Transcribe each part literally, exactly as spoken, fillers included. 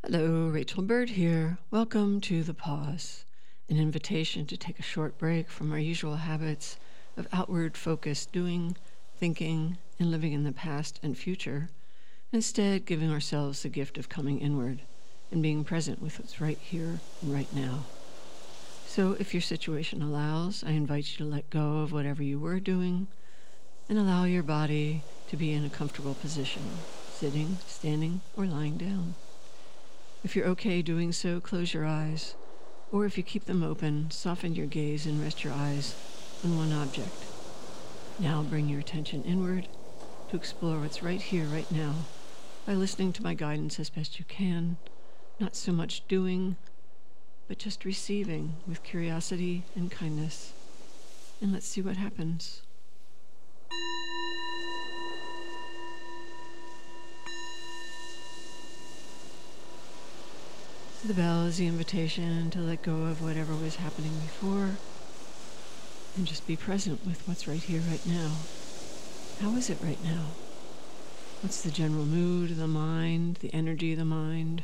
Hello, Rachel Bird here. Welcome to The Pause, an invitation to take a short break from our usual habits of outward focused doing, thinking, and living in the past and future, instead giving ourselves the gift of coming inward and being present with what's right here and right now. So if your situation allows, I invite you to let go of whatever you were doing and allow your body to be in a comfortable position, sitting, standing, or lying down. If you're okay doing so, close your eyes, or if you keep them open, soften your gaze and rest your eyes on one object. Now bring your attention inward to explore what's right here, right now, by listening to my guidance as best you can, not so much doing, but just receiving with curiosity and kindness. And let's see what happens. The bell is the invitation to let go of whatever was happening before and just be present with what's right here, right now. How is it right now? What's the general mood of the mind, the energy of the mind?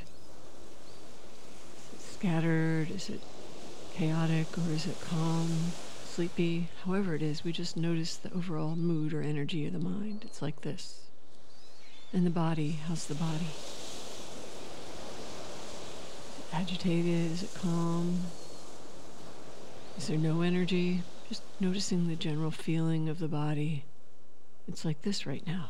Is it scattered? Is it chaotic? Or is it calm, sleepy? However it is, we just notice the overall mood or energy of the mind. It's like this. And the body, how's the body? Agitated? Is it calm? Is there no energy? Just noticing the general feeling of the body. It's like this right now.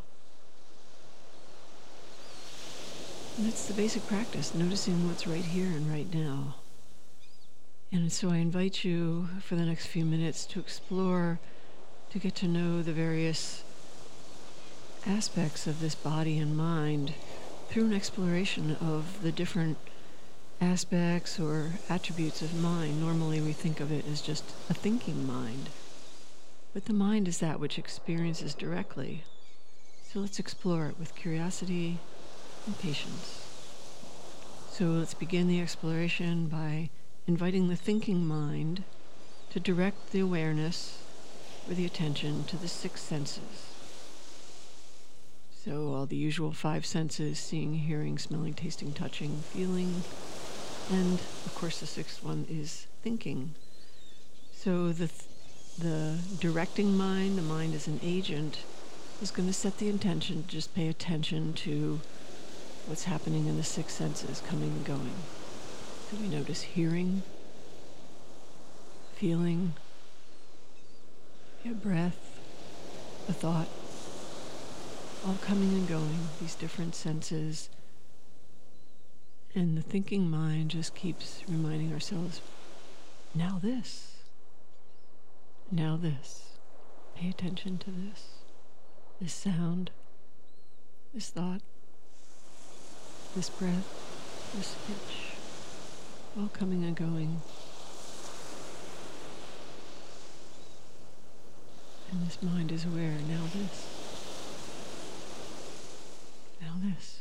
And that's the basic practice, noticing what's right here and right now. And so I invite you for the next few minutes to explore, to get to know the various aspects of this body and mind through an exploration of the different aspects or attributes of mind. Normally we think of it as just a thinking mind, but the mind is that which experiences directly. So let's explore it with curiosity and patience. So let's begin the exploration by inviting the thinking mind to direct the awareness or the attention to the six senses. So all the usual five senses: seeing, hearing, smelling, tasting, touching, feeling. And, of course, the sixth one is thinking. So the th- the directing mind, the mind as an agent, is going to set the intention to just pay attention to what's happening in the six senses, coming and going. So we notice hearing, feeling, a breath, a thought, all coming and going, these different senses. And the thinking mind just keeps reminding ourselves, now this, now this, pay attention to this, this sound, this thought, this breath, this pitch, all coming and going. And this mind is aware, now this, now this.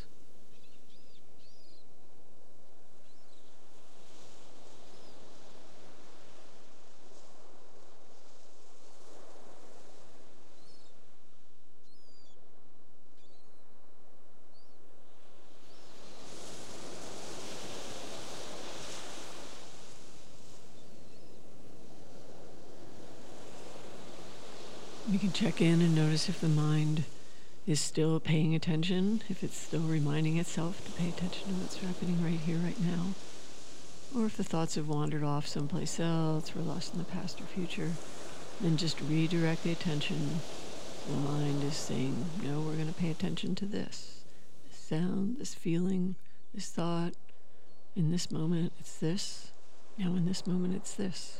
You can check in and notice if the mind is still paying attention, if it's still reminding itself to pay attention to what's happening right here, right now, or if the thoughts have wandered off someplace else, we're lost in the past or future. Then just redirect the attention. The mind is saying, no, we're going to pay attention to this, this sound, this feeling, this thought. In this moment, it's this. Now in this moment, it's this.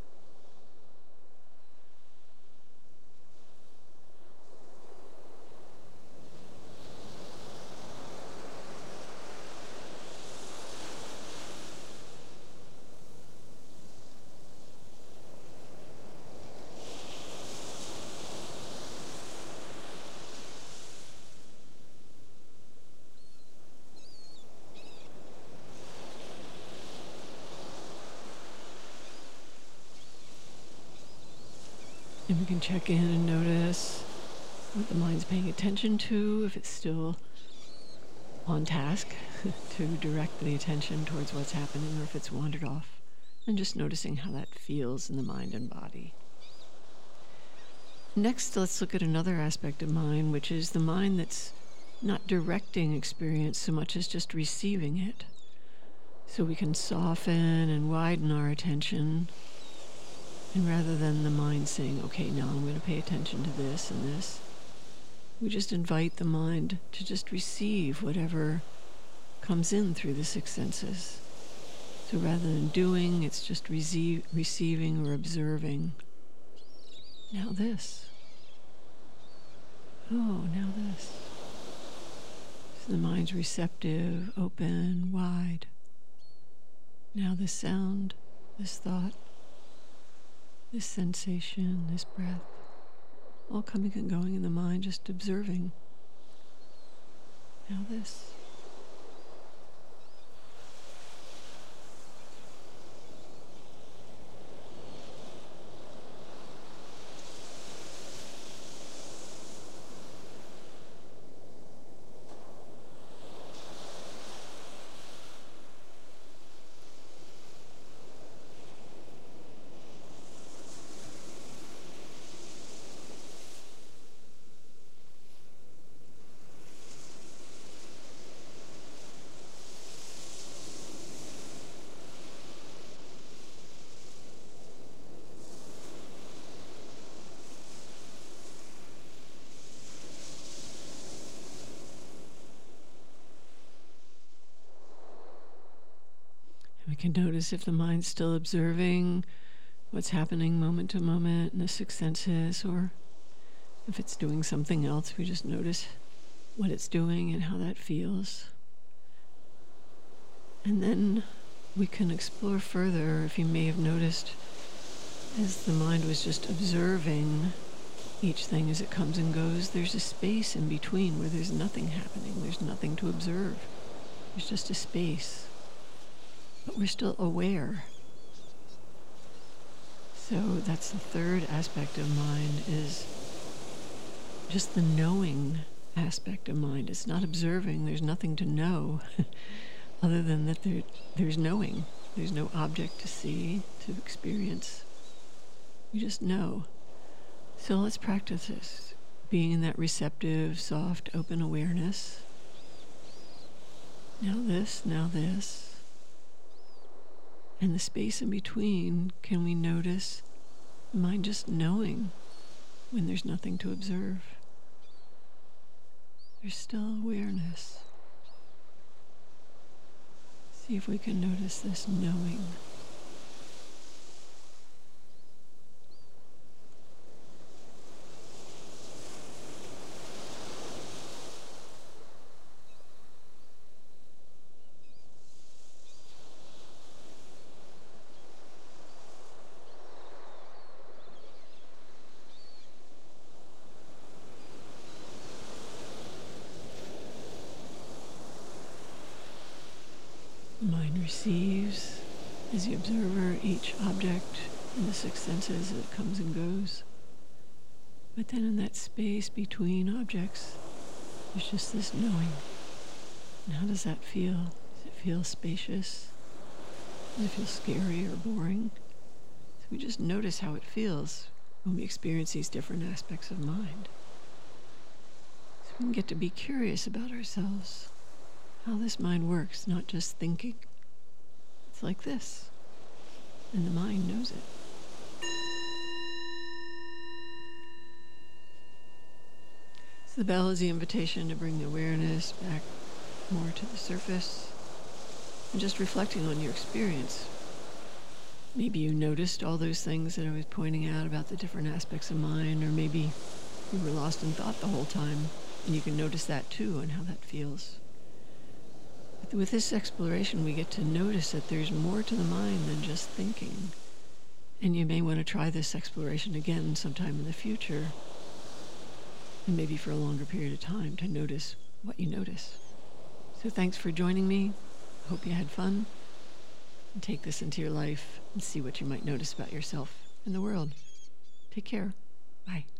And we can check in and notice what the mind's paying attention to, if it's still on task, to direct the attention towards what's happening or if it's wandered off, and just noticing how that feels in the mind and body. Next, let's look at another aspect of mind, which is the mind that's not directing experience so much as just receiving it. So we can soften and widen our attention, and rather than the mind saying, okay, now I'm going to pay attention to this and this, we just invite the mind to just receive whatever comes in through the six senses. So rather than doing, it's just receive, receiving or observing. Now this. Oh, now this. So the mind's receptive, open, wide. Now this sound, this thought, this sensation, this breath, all coming and going in the mind, just observing. Now this. We can notice if the mind's still observing what's happening moment to moment in the six senses, or if it's doing something else, we just notice what it's doing and how that feels. And then we can explore further. If you may have noticed, as the mind was just observing each thing as it comes and goes, there's a space in between where there's nothing happening. There's nothing to observe. There's just a space. But we're still aware. So that's the third aspect of mind, is just the knowing aspect of mind. It's not observing. There's nothing to know other than that there, there's knowing. There's no object to see, to experience. You just know. So let's practice this, being in that receptive, soft, open awareness. Now this, now this. And the space in between, can we notice the mind just knowing when there's nothing to observe? There's still awareness. See if we can notice this knowing. The mind receives, as the observer, each object in the six senses as it comes and goes. But then in that space between objects, there's just this knowing. And how does that feel? Does it feel spacious? Does it feel scary or boring? So we just notice how it feels when we experience these different aspects of mind. So we can get to be curious about ourselves. How this mind works, not just thinking. It's like this, and the mind knows it. So the bell is the invitation to bring the awareness back more to the surface, and just reflecting on your experience. Maybe you noticed all those things that I was pointing out about the different aspects of mind, or maybe you were lost in thought the whole time, and you can notice that too and how that feels. With this exploration, we get to notice that there's more to the mind than just thinking. And you may want to try this exploration again sometime in the future, and maybe for a longer period of time, to notice what you notice. So thanks for joining me. Hope you had fun. And take this into your life and see what you might notice about yourself and the world. Take care. Bye.